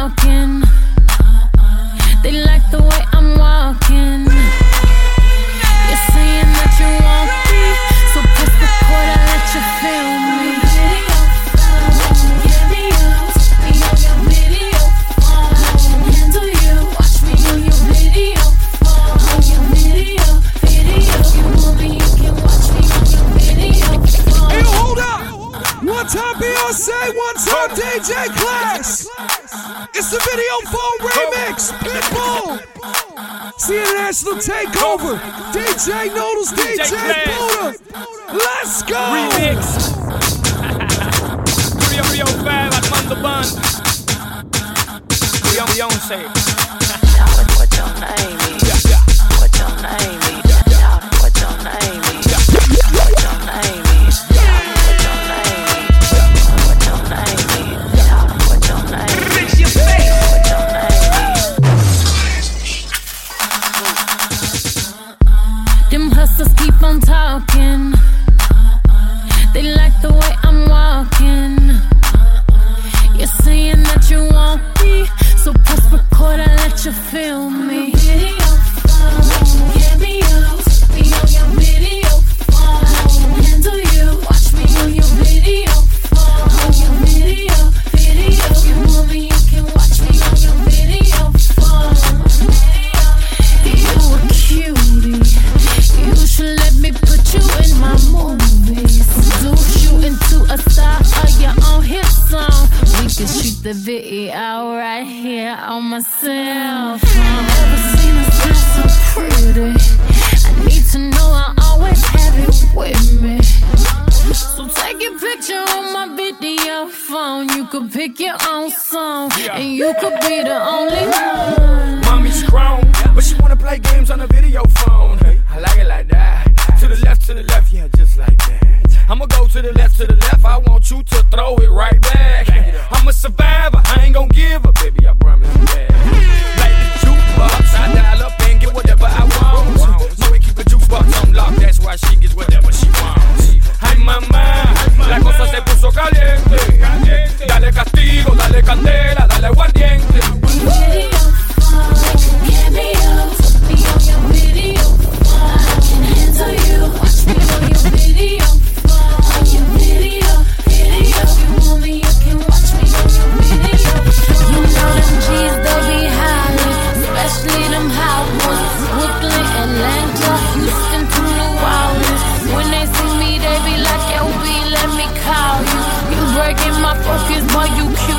talking. They like the way I'm walking. You're saying that you want me, so press record and let you feel me. Get me up, me on your video phone. I can handle you, watch me on your video phone. On your video. You want me, you can watch me on your video phone. Hey, hold up! One time Beyonce, one time DJ Class. It's the video phone remix. Pitbull. It's the international takeover. DJ Noodles, DJ Buddha. Let's go. Remix. 305, Armando Bun. Beyonce. What your name is? What your name is? What your name is? What your name is? What your name is? What your name is? What your name is? Fix your face. What your name is? Them hustlers keep on talking. They like the way I'm walking. You're saying that you want me, so press record and let you feel me. Get me up, me on your video phone. I can handle you, watch me on your video phone. On your video. You want me, you can watch me on your video phone. You a cutie, you should let me put you in my movies. Do you into a star of your own hit song? We can shoot the video right here on my cell phone. Never seen a smile so pretty. I need to know I always have it with me. So take your picture on my video phone. You could pick your own song, and you could be the only one. Mommy's grown, but she wanna play games on the video phone. I like it like that. To the left, yeah, just like that. I'ma go to the left, I want you to throw it right back. I'm a survivor, I ain't gon' give up, baby, I promise you that. Like the jukebox, I dial up and get whatever I want. So we keep the jukebox on lock, that's why she gets whatever she wants. Ay mamá, la cosa se puso caliente. Dale castigo, dale candela, dale aguardiente. Get me up, me on your video phone. I can handle you, watch me on your video phone. On your video. You want me, you can watch me on your video. You know them G's, they be hiding, especially them hot ones. Brooklyn, Atlanta, Houston to New Orleans. When they see me, they be like, yo, B, let me call you. You breaking my focus, boy, you cute.